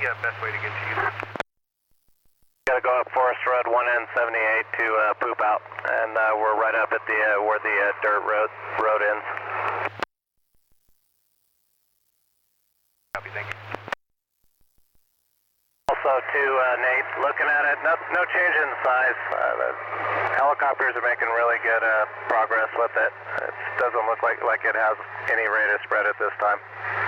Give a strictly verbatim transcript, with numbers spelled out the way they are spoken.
uh, best way to get to you? Gotta go up Forest Road one N seventy-eight to uh, Poop Out, and uh, we're right up at the uh, where the uh, dirt road road ends. Copy, thank you. Also to uh, Nate, looking at it, no, no change in size. Uh, the helicopters are making really good uh, progress with it. It doesn't look like, like it has any rate of spread at this time.